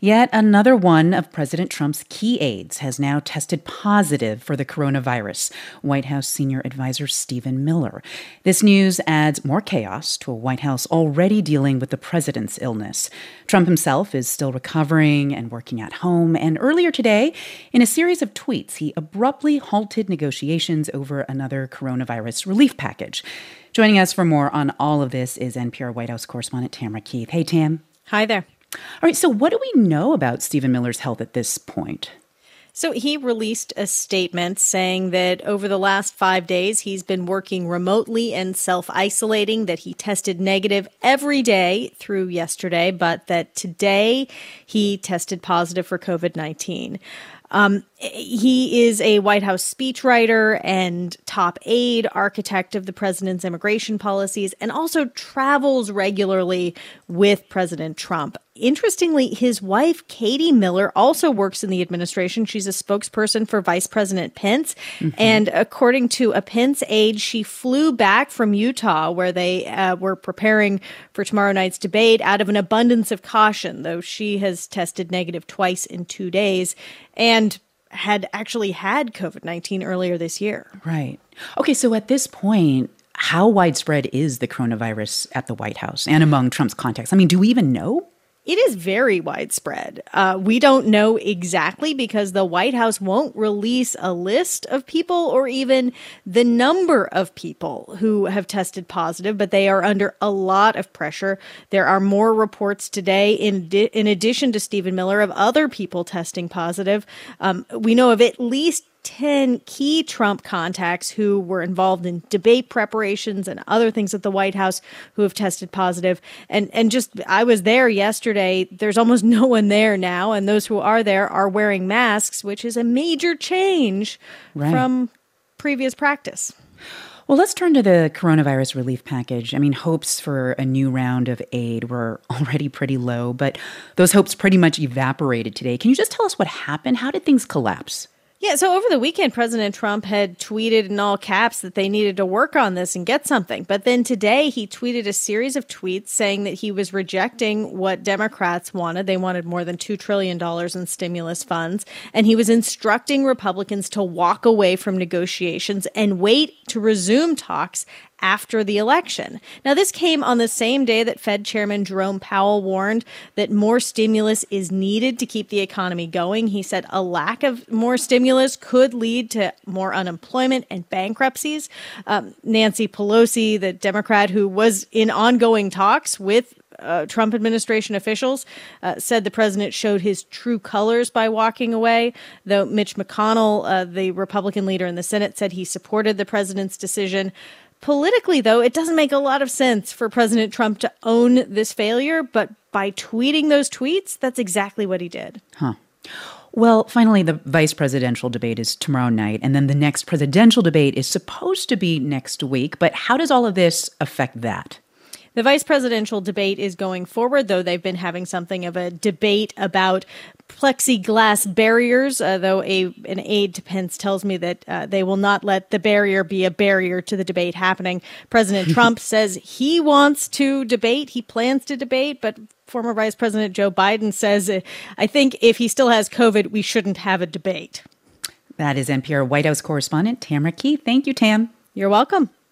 Yet another one of President Trump's key aides has now tested positive for the coronavirus, White House senior advisor Stephen Miller. This news adds more chaos to a White House already dealing with the president's illness. Trump himself is still recovering and working at home, and earlier today, in a series of tweets, he abruptly halted negotiations over another coronavirus relief package. Joining us for more on all of this is NPR White House correspondent Tamara Keith. Hey, Tam. Hi there. All right, so what do we know about Stephen Miller's health at this point? So he released a statement saying that over the last 5 days, he's been working remotely and self-isolating, that he tested negative every day through yesterday, but that today he tested positive for COVID-19. He is a White House speechwriter and top aide, architect of the president's immigration policies, and also travels regularly with President Trump. Interestingly, his wife, Katie Miller, also works in the administration. She's a spokesperson for Vice President Pence. And according to a Pence aide, she flew back from Utah, where they were preparing for tomorrow night's debate, out of an abundance of caution, though she has tested negative twice in 2 days and had actually had COVID-19 earlier this year. Right. Okay, so at this point, how widespread is the coronavirus at the White House and among Trump's contacts? I mean, do we even know? It is very widespread. We don't know exactly because the White House won't release a list of people or even the number of people who have tested positive, but they are under a lot of pressure. There are more reports today, in addition to Stephen Miller, of other people testing positive. We know of at least 10 key Trump contacts who were involved in debate preparations and other things at the White House who have tested positive. And just, I was there yesterday. There's almost no one there now. And those who are there are wearing masks, which is a major change from previous practice. Well, let's turn to the coronavirus relief package. I mean, hopes for a new round of aid were already pretty low, but those hopes pretty much evaporated today. Can you just tell us what happened? How did things collapse? Yeah, so over the weekend, President Trump had tweeted in all caps that they needed to work on this and get something. But then today he tweeted a series of tweets saying that he was rejecting what Democrats wanted. They wanted more than $2 trillion in stimulus funds. And he was instructing Republicans to walk away from negotiations and wait to resume talks after the election. Now, this came on the same day that Fed Chairman Jerome Powell warned that more stimulus is needed to keep the economy going. He said a lack of more stimulus could lead to more unemployment and bankruptcies. Nancy Pelosi, the Democrat who was in ongoing talks with Trump administration officials, said the president showed his true colors by walking away, though Mitch McConnell, the Republican leader in the Senate, said he supported the president's decision. Politically, though, it doesn't make a lot of sense for President Trump to own this failure, but by tweeting those tweets, that's exactly what he did. Well, finally, the vice presidential debate is tomorrow night, and then the next presidential debate is supposed to be next week. But how does all of this affect that? The vice presidential debate is going forward, though they've been having something of a debate about plexiglass barriers, though an aide to Pence tells me that they will not let the barrier be a barrier to the debate happening. President Trump says he wants to debate. He plans to debate, but former Vice President Joe Biden says, I think if he still has COVID, we shouldn't have a debate. That is NPR White House correspondent Tamara Keith. Thank you, Tam. You're welcome.